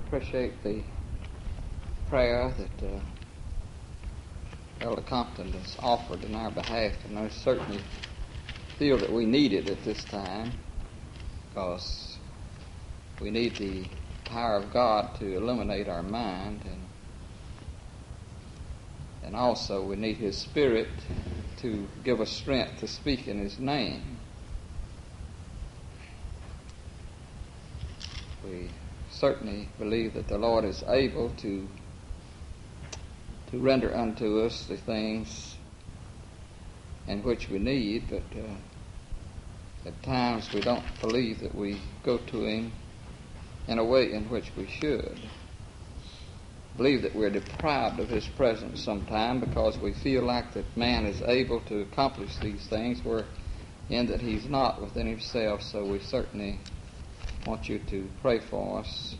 appreciate the prayer that Elder Compton has offered in our behalf, and I certainly feel that we need it at this time, because we need the power of God to illuminate our mind, and also we need His Spirit to give us strength to speak in His name. We certainly believe that the Lord is able to render unto us the things in which we need, but at times we don't believe that we go to Him in a way in which we should. Believe that we're deprived of His presence sometime because we feel like that man is able to accomplish these things, where in that He's not within Himself. So we certainly want you to pray for us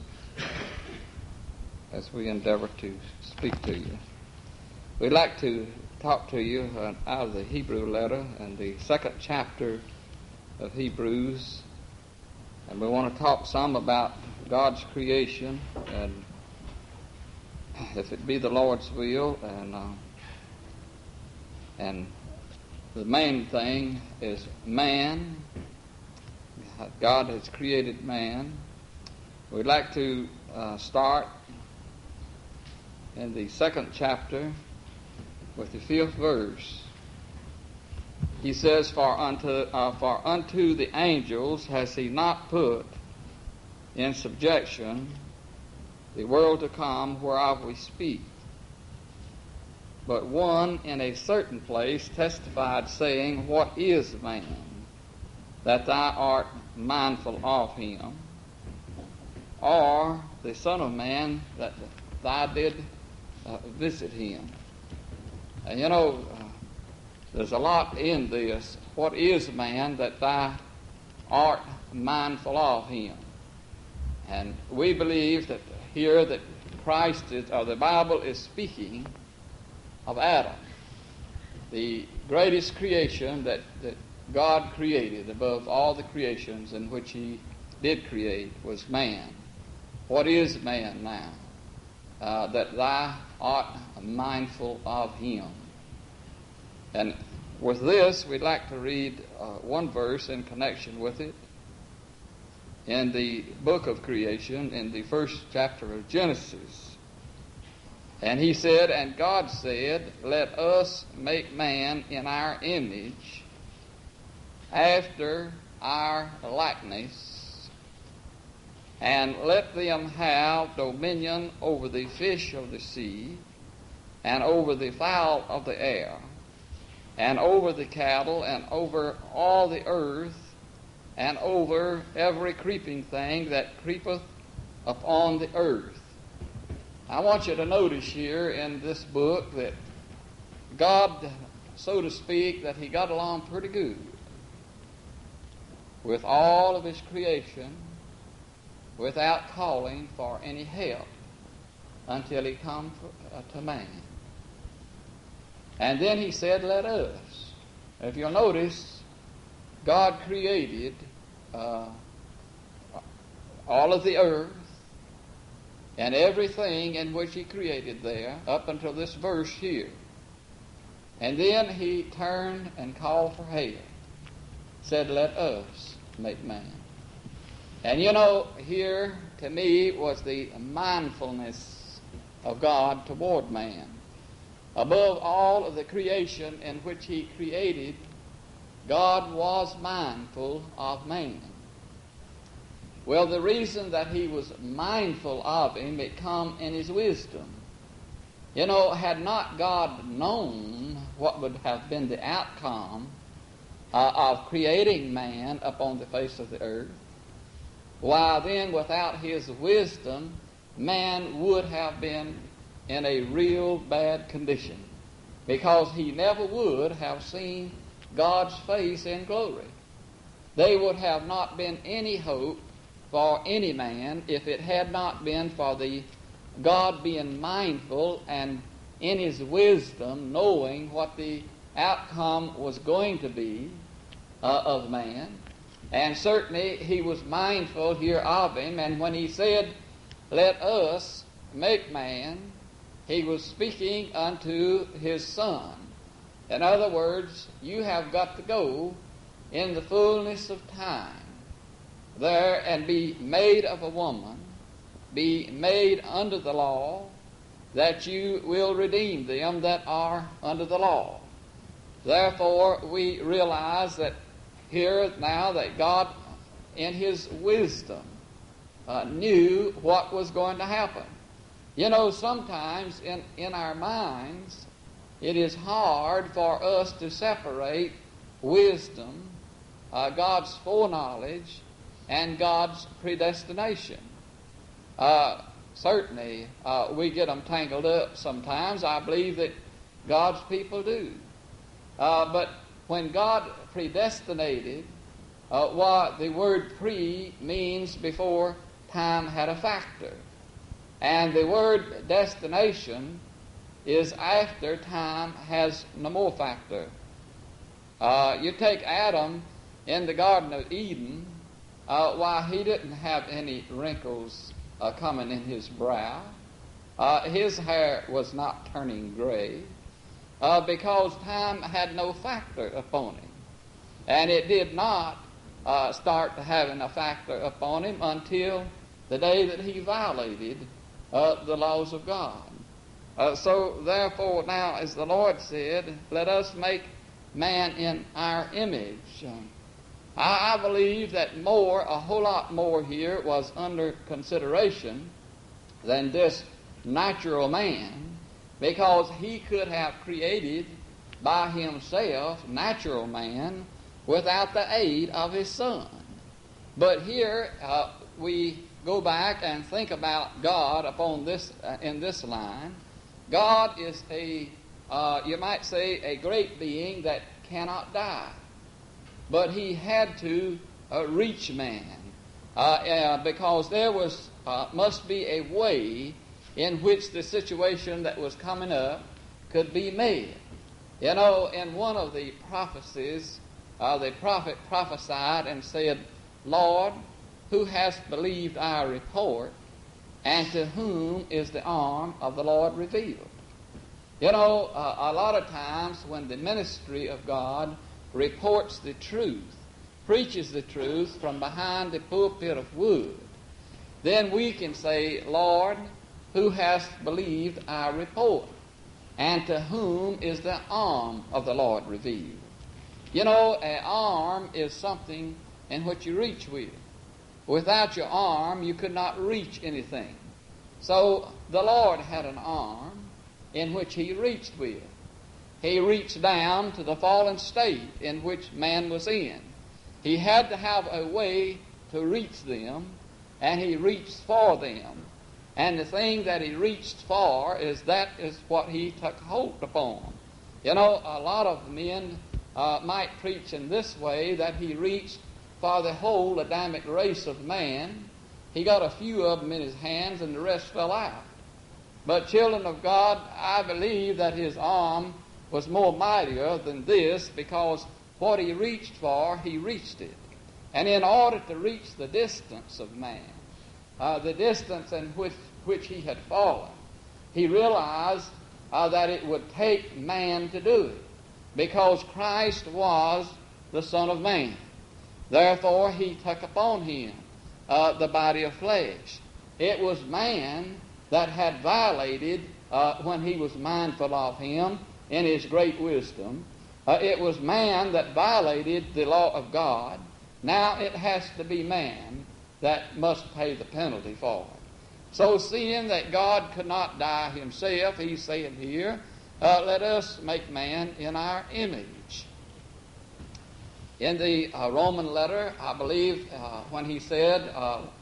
as we endeavor to speak to you. We'd like to talk to you out of the Hebrew letter and the 2nd chapter of Hebrews, and we want to talk some about God's creation, and if it be the Lord's will, and the main thing is man. God has created man. We'd like to start in the 2nd chapter with the 5th verse. He says, For unto the angels has He not put in subjection the world to come whereof we speak. But one in a certain place testified, saying, What is man, that thou art mindful of him? Or the Son of Man, that thou did visit him? And there's a lot in this. What is man, that thou art mindful of him? And we believe that here that the Bible is speaking of Adam, the greatest creation that God created above all the creations in which He did create was man. What is man now? That thou art mindful of him. And with this, we'd like to read one verse in connection with it. In the book of creation, in the 1st chapter of Genesis. And He said, And God said, Let us make man in our image, after our likeness, and let them have dominion over the fish of the sea, and over the fowl of the air, and over the cattle, and over all the earth, and over every creeping thing that creepeth upon the earth. I want you to notice here in this book that God, so to speak, that He got along pretty good with all of His creation without calling for any help until He come to man. And then He said, Let us. If you'll notice, God created all of the earth and everything in which He created there up until this verse here. And then He turned and called for help. Said, Let us make man. And here to me was the mindfulness of God toward man. Above all of the creation in which He created, God was mindful of man. Well, the reason that He was mindful of him, it come in His wisdom. Had not God known what would have been the outcome of creating man upon the face of the earth, why then without His wisdom, man would have been in a real bad condition, because he never would have seen God's face in glory. There would have not been any hope for any man if it had not been for the God being mindful and in His wisdom knowing what the outcome was going to be of man. And certainly He was mindful here of him, and when He said let us make man, he was speaking unto his Son. In other words, you have got to go in the fullness of time there and be made of a woman, be made under the law, that you will redeem them that are under the law. Therefore, we realize that here now that God, in His wisdom, knew what was going to happen. You know, sometimes in our minds, it is hard for us to separate wisdom, God's foreknowledge, and God's predestination. Certainly, we get them tangled up sometimes. I believe that God's people do. But when God predestinated, what the word pre means before time had a factor. And the word destination is after time has no more factor. You take Adam in the Garden of Eden, why, he didn't have any wrinkles coming in his brow. His hair was not turning gray because time had no factor upon him. And it did not start having a factor upon him until the day that he violated the laws of God. So therefore now, as the Lord said, let us make man in our image. I believe that a whole lot more here was under consideration than this natural man, because he could have created by himself natural man without the aid of his Son. But here we go back and think about God upon this in this line. God is you might say, a great being that cannot die. But He had to reach man because there must be a way in which the situation that was coming up could be made. You know, in one of the prophecies, the prophet prophesied and said, Lord, who hast believed our report, and to whom is the arm of the Lord revealed? You know, a lot of times when the ministry of God reports the truth, preaches the truth from behind the pulpit of wood, then we can say, Lord, who hast believed our report, and to whom is the arm of the Lord revealed? You know, an arm is something in which you reach with. Without your arm, you could not reach anything. So the Lord had an arm in which He reached with. He reached down to the fallen state in which man was in. He had to have a way to reach them, and He reached for them. And the thing that He reached for is what He took hold upon. You know, a lot of men might preach in this way, that He reached for the whole Adamic race of man. He got a few of them in His hands, and the rest fell out. But children of God, I believe that His arm was more mightier than this, because what He reached for, He reached it. And in order to reach the distance of man, the distance in which he had fallen, He realized that it would take man to do it, because Christ was the Son of Man. Therefore, He took upon Him the body of flesh. It was man that had violated when He was mindful of Him in His great wisdom. It was man that violated the law of God. Now it has to be man that must pay the penalty for it. So seeing that God could not die Himself, He's saying here, let us make man in our image. In the Roman letter, I believe, when he said,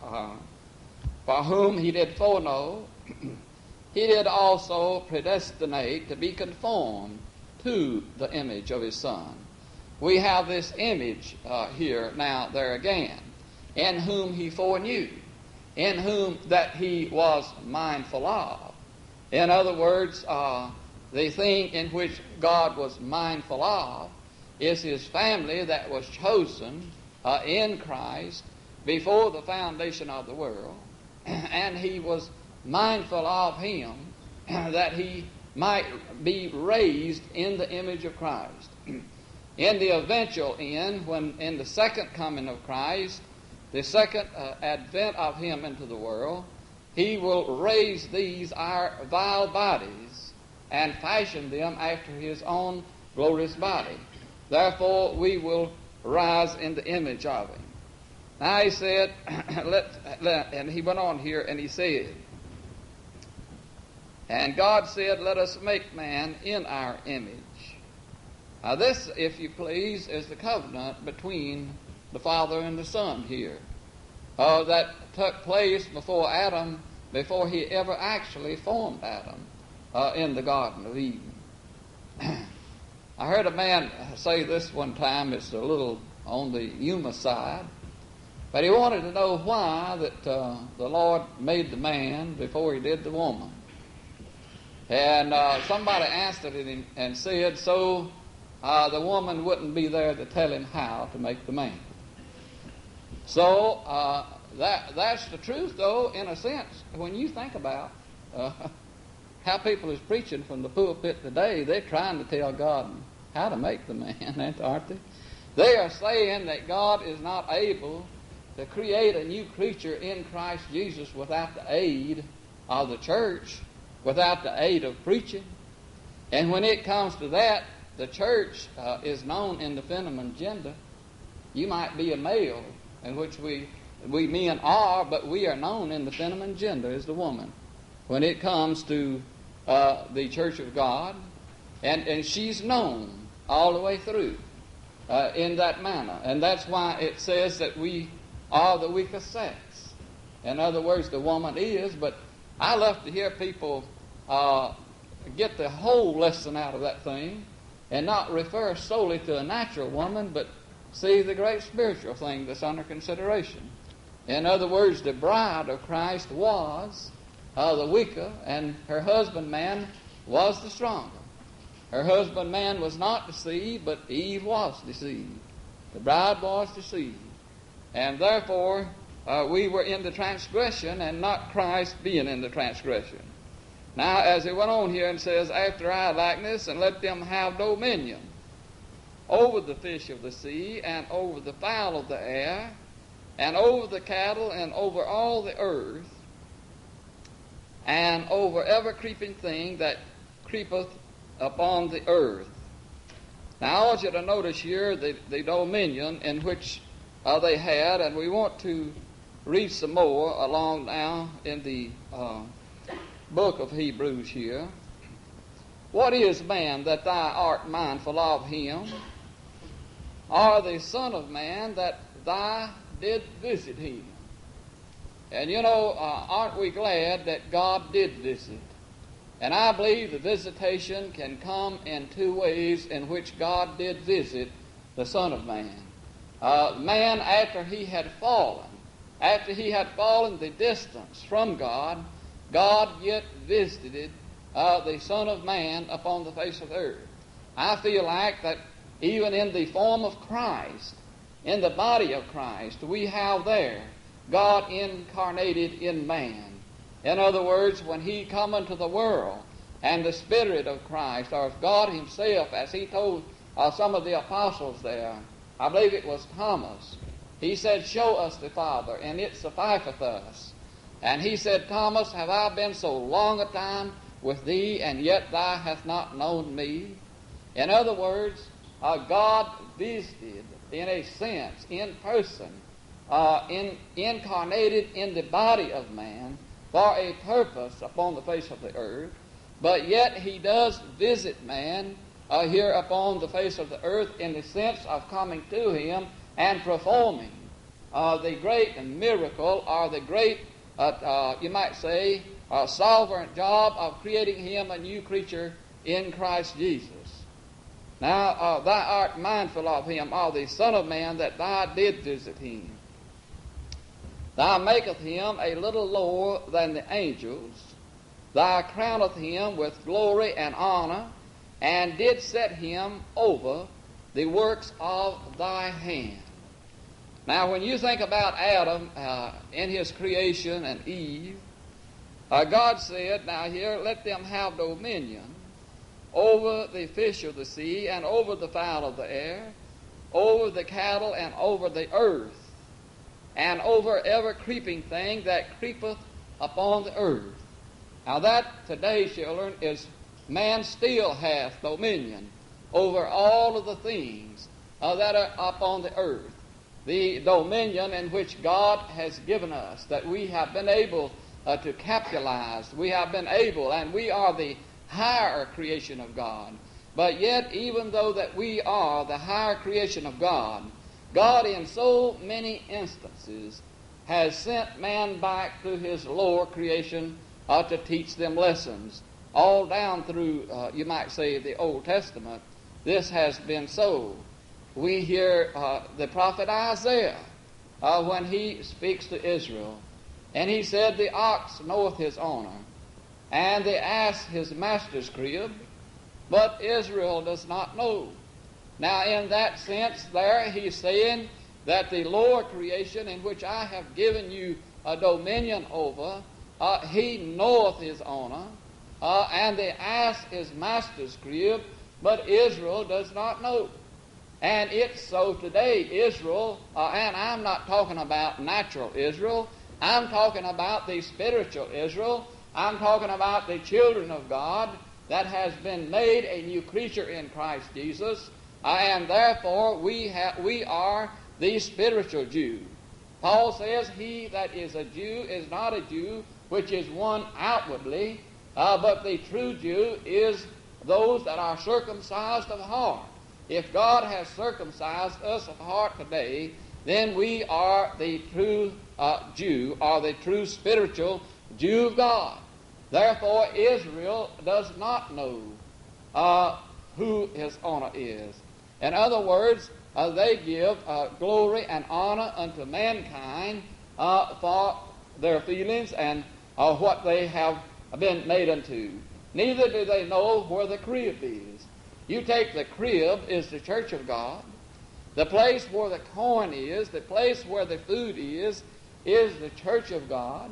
for whom He did foreknow, He did also predestinate to be conformed to the image of His Son. We have this image here now, there again, in whom He foreknew, in whom that He was mindful of. In other words, the thing in which God was mindful of is His family that was chosen in Christ before the foundation of the world, and he was mindful of him that he might be raised in the image of Christ. In the eventual end, when in the second coming of Christ, the second advent of him into the world, he will raise these our vile bodies and fashion them after his own glorious body. Therefore we will rise in the image of him. Now he said, and he went on here and he said, and God said, let us make man in our image. Now this, if you please, is the covenant between the Father and the Son here. That took place before Adam, before he ever actually formed Adam in the Garden of Eden. I heard a man say this one time, it's a little on the humor side, but he wanted to know why that the Lord made the man before he did the woman. And somebody answered it and said, so the woman wouldn't be there to tell him how to make the man. So that's the truth, though, in a sense. When you think about how people is preaching from the pulpit today, they're trying to tell God how to make the man, aren't they? They are saying that God is not able to create a new creature in Christ Jesus without the aid of the church, without the aid of preaching. And when it comes to that, the church is known in the feminine gender. You might be a male, in which we men are, but we are known in the feminine gender as the woman when it comes to the church of God. And she's known all the way through in that manner. And that's why it says that we are the weaker sex. In other words, the woman is, but I love to hear people get the whole lesson out of that thing and not refer solely to a natural woman, but see the great spiritual thing that's under consideration. In other words, the bride of Christ was the weaker, and her husband-man was the stronger. Her husband-man was not deceived, but Eve was deceived. The bride was deceived. And therefore, we were in the transgression and not Christ being in the transgression. Now, as he went on here and says, after our likeness, and let them have dominion over the fish of the sea, and over the fowl of the air, and over the cattle, and over all the earth, and over every creeping thing that creepeth upon the earth. Now, I want you to notice here the dominion in which they had, and we want to read some more along now in the book of Hebrews here. What is man that thou art mindful of him, or the Son of Man that thou did visit him? And you know, aren't we glad that God did visit? And I believe the visitation can come in two ways in which God did visit the Son of Man. Man, after he had fallen the distance from God, God yet visited the Son of Man upon the face of the earth. I feel like that even in the form of Christ, in the body of Christ, we have there God incarnated in man. In other words, when he come into the world, and the Spirit of Christ, or God himself, as he told some of the apostles there, I believe it was Thomas, he said, show us the Father, and it sufficeth us. And he said, Thomas, have I been so long a time with thee, and yet thou hast not known me? In other words, God visited, in a sense, in person, incarnated in the body of man for a purpose upon the face of the earth, but yet he does visit man here upon the face of the earth in the sense of coming to him and performing the great miracle, or the great, you might say, sovereign job of creating him a new creature in Christ Jesus. Now, thou art mindful of him, or the Son of Man, that thou did visit him. Thou maketh him a little lower than the angels. Thou crowneth him with glory and honor, and did set him over the works of thy hand. Now, when you think about Adam in his creation and Eve, God said, now here, let them have dominion over the fish of the sea and over the fowl of the air, over the cattle and over the earth, and over every creeping thing that creepeth upon the earth. Now that today, children, is man still hath dominion over all of the things that are upon the earth. The dominion in which God has given us, that we have been able to capitalize. We have been able, and we are the higher creation of God. But yet, even though that we are the higher creation of God, God in so many instances has sent man back to his lower creation to teach them lessons. All down through, you might say, the Old Testament, this has been so. We hear the prophet Isaiah when he speaks to Israel, and he said, the ox knoweth his owner, and the ass his master's crib, but Israel does not know. Now, in that sense there, he's saying that the lower creation in which I have given you a dominion over, he knoweth his owner, and the ass his master's crib, but Israel does not know. And it's so today. Israel, and I'm not talking about natural Israel, I'm talking about the spiritual Israel. I'm talking about the children of God that has been made a new creature in Christ Jesus, and therefore we are the spiritual Jew. Paul says, he that is a Jew is not a Jew which is one outwardly, but the true Jew is those that are circumcised of heart. If God has circumcised us of heart today, then we are the true Jew, or the true spiritual Jew of God. Therefore, Israel does not know who his owner is. In other words, they give glory and honor unto mankind for their feelings and what they have been made unto. Neither do they know where the crib is. You take the crib is the church of God. The place where the corn is, the place where the food is the church of God.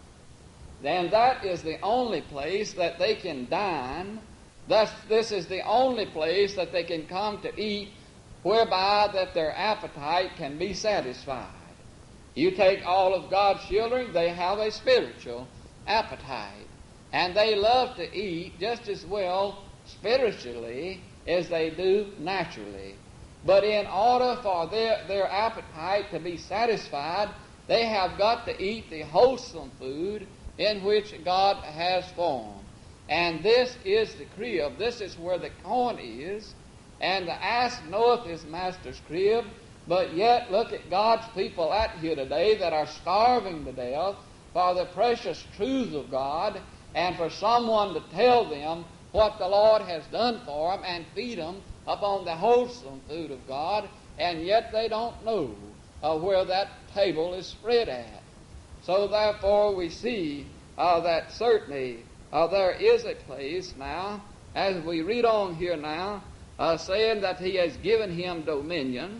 Then that is the only place that they can dine. Thus, this is the only place that they can come to eat, whereby that their appetite can be satisfied. You take all of God's children, they have a spiritual appetite. And they love to eat just as well spiritually as they do naturally. But in order for their appetite to be satisfied, they have got to eat the wholesome food in which God has formed. And this is the crib. This is where the corn is. And the ass knoweth his master's crib. But yet, look at God's people out here today that are starving to death for the precious truths of God, and for someone to tell them what the Lord has done for them and feed them upon the wholesome food of God, and yet they don't know where that table is spread at. So therefore we see that certainly there is a place now, as we read on here now, saying that he has given him dominion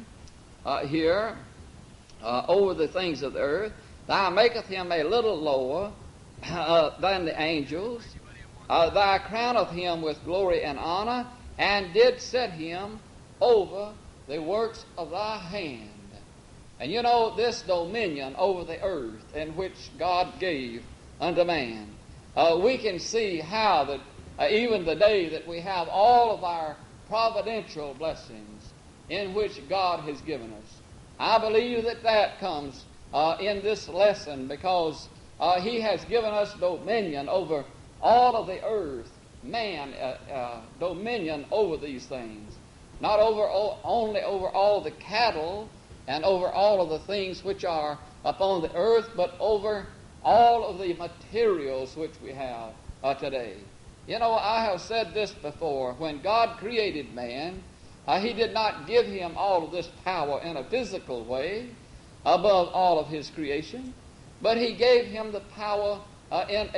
here over the things of the earth. Thou maketh him a little lower than the angels. Thou crowneth him with glory and honor, and did set him over the works of thy hand. And you know, this dominion over the earth in which God gave unto man, we can see how that even the day that we have all of our providential blessings in which God has given us. I believe that that comes in this lesson, because he has given us dominion over all of the earth, man, dominion over these things. Not only over all the cattle and over all of the things which are upon the earth, but over all of the materials which we have today. You know, I have said this before. When God created man, he did not give him all of this power in a physical way above all of his creation, but he gave him the power in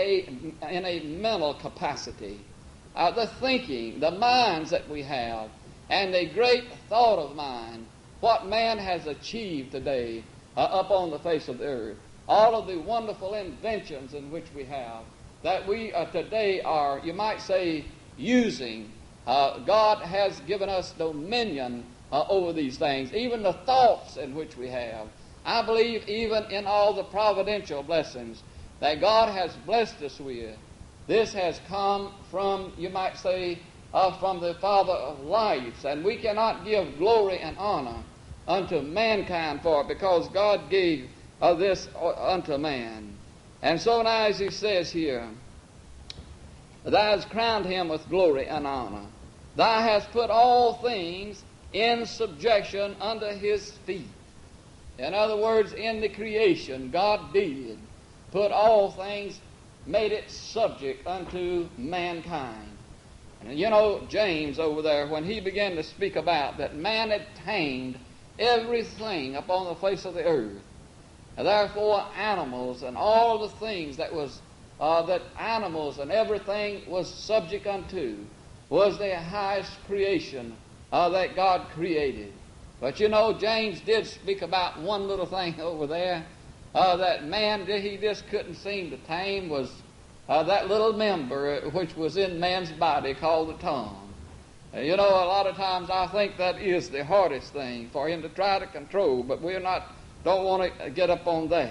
a mental capacity. The thinking, the minds that we have, and the great thought of mind what man has achieved today up on the face of the earth, all of the wonderful inventions in which we have, that we today are, you might say, using. God has given us dominion over these things, even the thoughts in which we have. I believe even in all the providential blessings that God has blessed us with, this has come from, you might say, from the Father of lights, and we cannot give glory and honor unto mankind for it, because God gave this unto man. And so now, as he says here, thou hast crowned him with glory and honor. Thou hast put all things in subjection under his feet. In other words, in the creation, God did put all things, made it subject unto mankind. And you know, James over there, when he began to speak about that man attained everything upon the face of the earth, and therefore animals and all the things that was that animals and everything was subject unto, was the highest creation that God created. But you know, James did speak about one little thing over there that man, he just couldn't seem to tame, was that little member which was in man's body called the tongue. You know, a lot of times I think that is the hardest thing for him to try to control, but don't want to get up on that.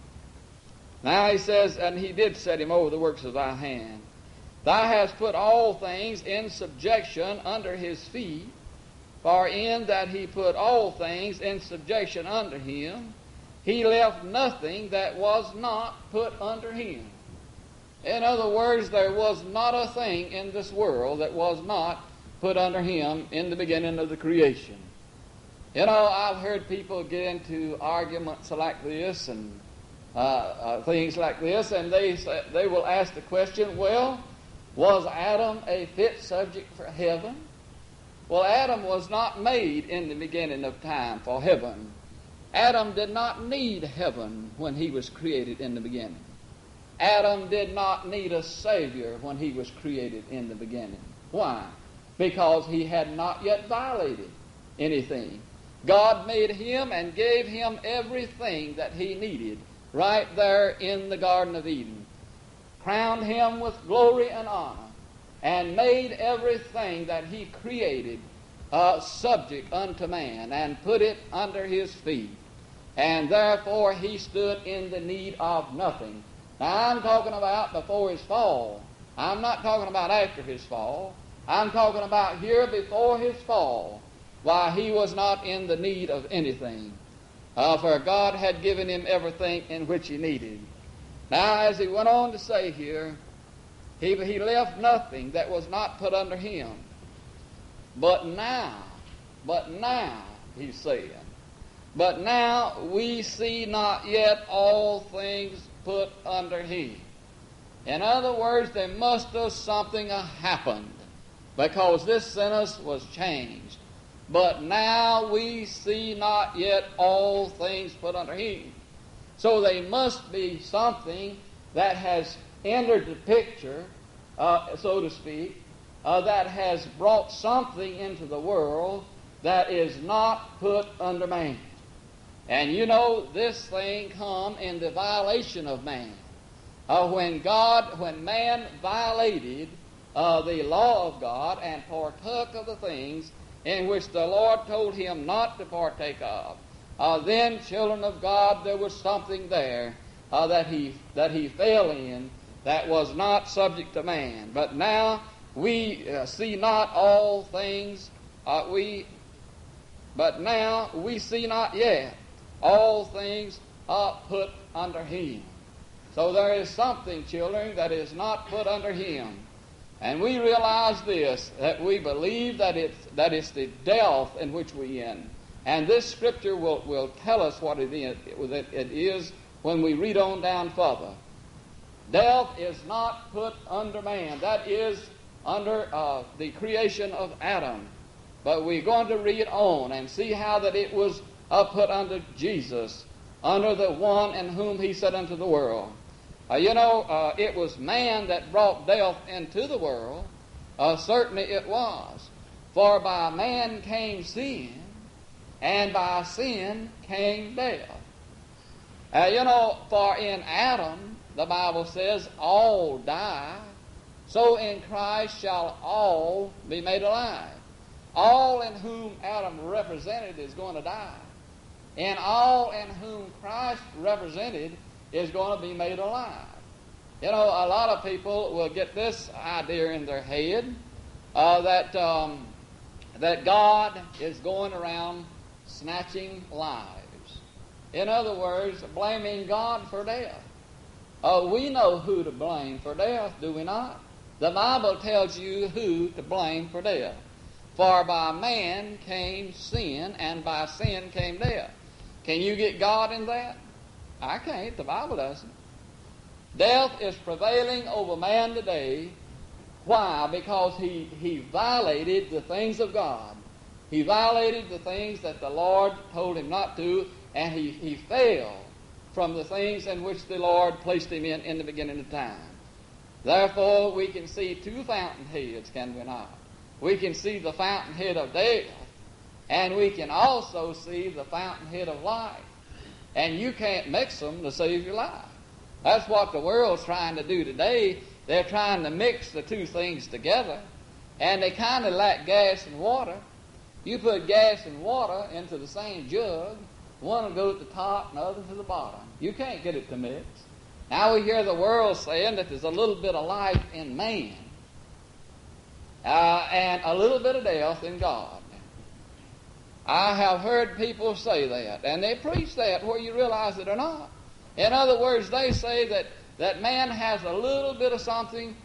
Now he says, and he did set him over the works of thy hand. Thou hast put all things in subjection under his feet, for in that he put all things in subjection under him, he left nothing that was not put under him. In other words, there was not a thing in this world that was not put under him in the beginning of the creation. You know, I've heard people get into arguments like this and things like this, and they will ask the question, well, was Adam a fit subject for heaven? Well, Adam was not made in the beginning of time for heaven. Adam did not need heaven when he was created in the beginning. Adam did not need a Savior when he was created in the beginning. Why? Because he had not yet violated anything. God made him and gave him everything that he needed right there in the Garden of Eden. Crowned him with glory and honor, and made everything that he created subject unto man, and put it under his feet. And therefore he stood in the need of nothing. Now I'm talking about before his fall. I'm not talking about after his fall. I'm talking about here before his fall, why he was not in the need of anything. For God had given him everything in which he needed. Now, as he went on to say here, he left nothing that was not put under him. But now, he's saying, but now we see not yet all things put under him. In other words, there must have something happened, because this sentence was changed. But now we see not yet all things put under him. So there must be something that has entered the picture, so to speak, that has brought something into the world that is not put under man. And you know, this thing come in the violation of man. When man violated the law of God and partook of the things in which the Lord told him not to partake of, then, children of God, there was something there that he fell in that was not subject to man. But now we see not all things. But now we see not yet all things put under him. So there is something, children, that is not put under him. And we realize this, that we believe that it's the death in which we in. And this scripture will tell us what it is when we read on down further. Death is not put under man. That is under the creation of Adam. But we're going to read on and see how that it was put under Jesus, under the one in whom he said unto the world. It was man that brought death into the world. Certainly it was. For by man came sin, and by sin came death. For in Adam, the Bible says, all die, so in Christ shall all be made alive. All in whom Adam represented is going to die. And all in whom Christ represented is going to be made alive. A lot of people will get this idea in their head that God is going around snatching lives. In other words, blaming God for death. We know who to blame for death, do we not? The Bible tells you who to blame for death. For by man came sin, and by sin came death. Can you get God in that? I can't. The Bible doesn't. Death is prevailing over man today. Why? Because he violated the things of God. He violated the things that the Lord told him not to, and he fell from the things in which the Lord placed him in the beginning of time. Therefore, we can see two fountainheads, can we not? We can see the fountainhead of death, and we can also see the fountainhead of life. And you can't mix them to save your life. That's what the world's trying to do today. They're trying to mix the two things together, and they kind of like gas and water. You put gas and water into the same jug, one will go at the top and the other to the bottom. You can't get it to mix. Now we hear the world saying that there's a little bit of life in man, and a little bit of death in God. I have heard people say that, and they preach that whether you realize it or not. In other words, they say that man has a little bit of something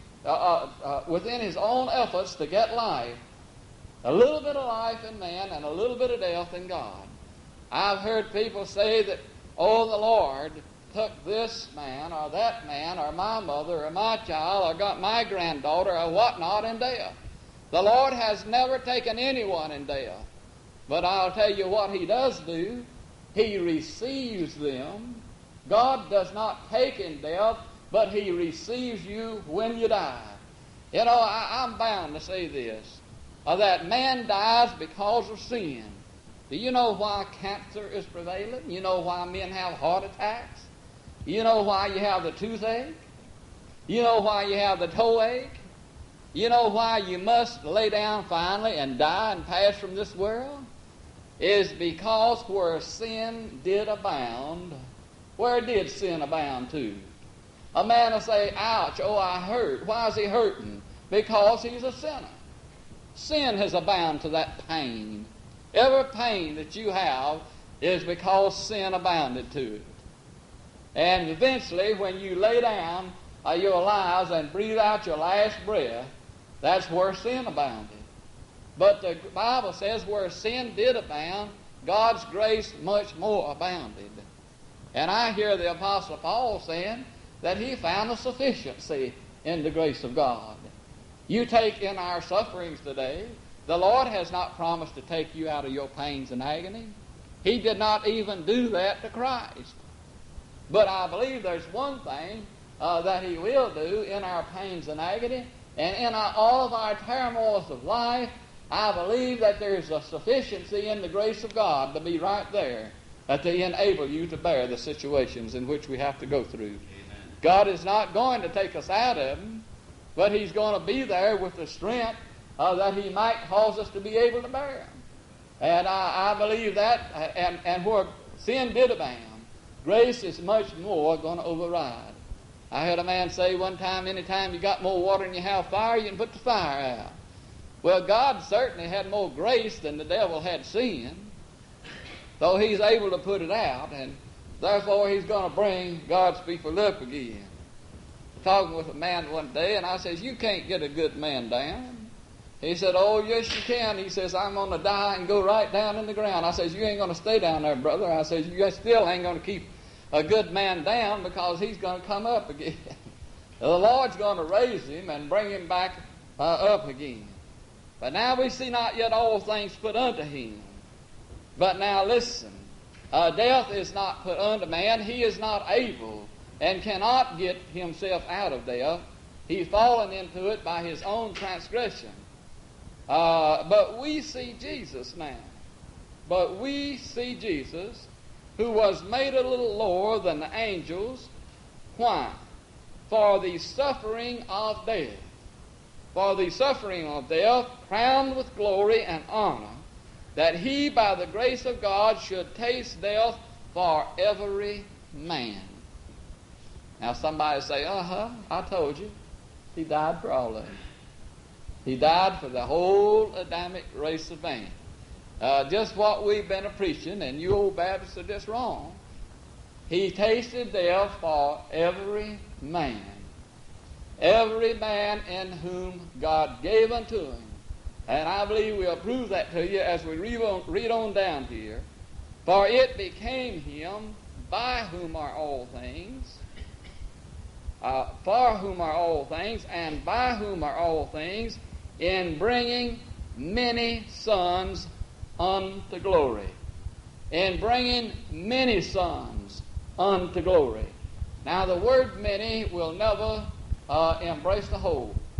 within his own efforts to get life. A little bit of life in man and a little bit of death in God. I've heard people say that, the Lord took this man or that man or my mother or my child or got my granddaughter or whatnot in death. The Lord has never taken anyone in death. But I'll tell you what He does do. He receives them. God does not take in death, but He receives you when you die. I'm bound to say this, that man dies because of sin. Do you know why cancer is prevailing? You know why men have heart attacks? You know why you have the toothache? You know why you have the toe ache? You know why you must lay down finally and die and pass from this world? Is because where sin did abound, where did sin abound to? A man will say, ouch, I hurt. Why is he hurting? Because he's a sinner. Sin has abounded to that pain. Every pain that you have is because sin abounded to it. And eventually, when you lay down your lives and breathe out your last breath, that's where sin abounded. But the Bible says where sin did abound, God's grace much more abounded. And I hear the Apostle Paul saying that he found a sufficiency in the grace of God. You take in our sufferings today, the Lord has not promised to take you out of your pains and agony. He did not even do that to Christ. But I believe there's one thing that He will do in our pains and agony, and in all of our turmoils of life. I believe that there's a sufficiency in the grace of God to be right there, to enable you to bear the situations in which we have to go through. Amen. God is not going to take us out of them, but He's going to be there with the strength that He might cause us to be able to bear them. And I believe that, and where sin did abound, grace is much more going to override. I heard a man say one time, anytime you got more water than you have fire, you can put the fire out. Well, God certainly had more grace than the devil had sin, though He's able to put it out, and therefore He's going to bring God's people up again. Talking with a man one day, and I says, you can't get a good man down. He said, oh, yes, you can. He says, I'm going to die and go right down in the ground. I says, you ain't going to stay down there, brother. I says, you still ain't going to keep a good man down because he's going to come up again. The Lord's going to raise him and bring him back up again. But now we see not yet all things put unto him. But now listen, death is not put unto man. He is not able and cannot get himself out of death. He's fallen into it by his own transgression. But we see Jesus now. but we see Jesus, who was made a little lower than the angels. Why? For the suffering of death. For the suffering of death, crowned with glory and honor, that he, by the grace of God, should taste death for every man. Now somebody say, I told you. He died for all of them. He died for the whole Adamic race of man. Just what we've been preaching, and you old Baptists are just wrong. He tasted death for every man. Every man in whom God gave unto him. And I believe we'll prove that to you as we read on down here. For it became him by whom are all things, for whom are all things, and by whom are all things, in bringing many sons unto glory. In bringing many sons unto glory. Now the word many will never embrace the whole.